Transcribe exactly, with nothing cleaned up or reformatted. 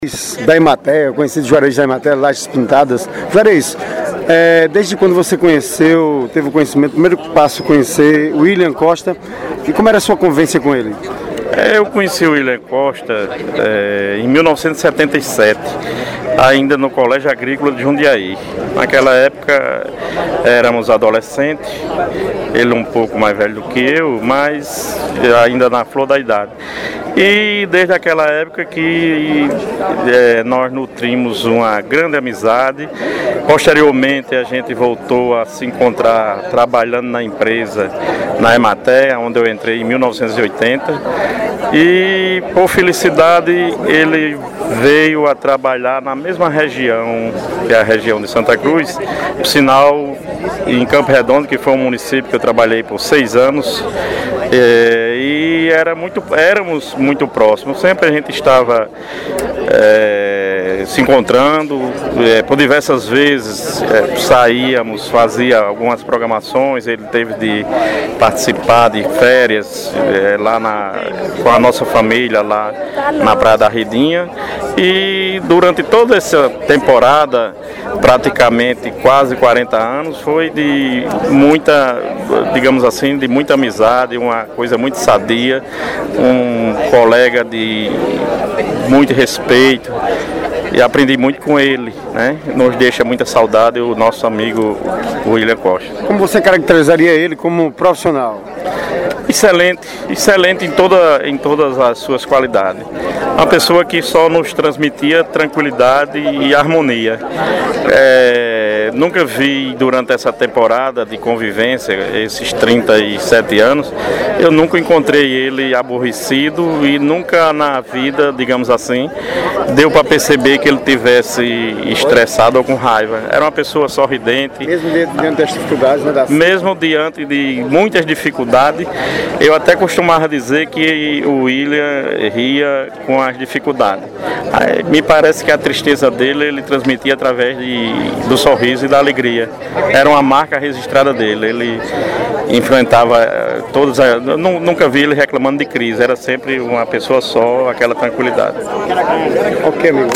Da Emater, conhecido Juarez da Emater, Lajes Pintadas. Juarez, é, desde quando você conheceu, teve o conhecimento, primeiro passo conhecer o William Costa, e como era a sua convivência com ele? É, eu conheci o William Costa é, em mil novecentos e setenta e sete, ainda no Colégio Agrícola de Jundiaí. Naquela época éramos adolescentes, ele um pouco mais velho do que eu, mas ainda na flor da idade. E desde aquela época que é, nós nutrimos uma grande amizade. Posteriormente a gente voltou a se encontrar trabalhando na empresa, na Emater, onde eu entrei em mil novecentos e oitenta. E por felicidade ele veio a trabalhar na mesma região, que é a região de Santa Cruz, por sinal em Campo Redondo, que foi um município que eu trabalhei por seis anos. É, e era muito, éramos muito próximos, sempre a gente estava é, se encontrando, é, por diversas vezes é, saíamos, fazia algumas programações, ele teve de participar de férias é, lá na, com a nossa família lá na Praia da Redinha, e durante toda essa temporada, praticamente quase quarenta anos, foi de muita, digamos assim, de muita amizade, uma coisa muito sadia, um colega de muito respeito, e aprendi muito com ele, né? Nos deixa muita saudade o nosso amigo William Costa. Como você caracterizaria ele como profissional? Excelente, excelente em, toda, em todas as suas qualidades. Uma pessoa que só nos transmitia tranquilidade e harmonia. É, nunca vi durante essa temporada de convivência, esses trinta e sete anos, eu nunca encontrei ele aborrecido e nunca na vida, digamos assim, deu para perceber que ele tivesse estressado ou com raiva. Era uma pessoa sorridente. Mesmo diante das dificuldades, né? Mesmo diante de muitas dificuldades, eu até costumava dizer que o William ria com as dificuldades. Aí, me parece que a tristeza dele ele transmitia através de, do sorriso e da alegria. Era uma marca registrada dele. Ele enfrentava todas as... Nunca vi ele reclamando de crise. Era sempre uma pessoa só, aquela tranquilidade. Ok, amigo.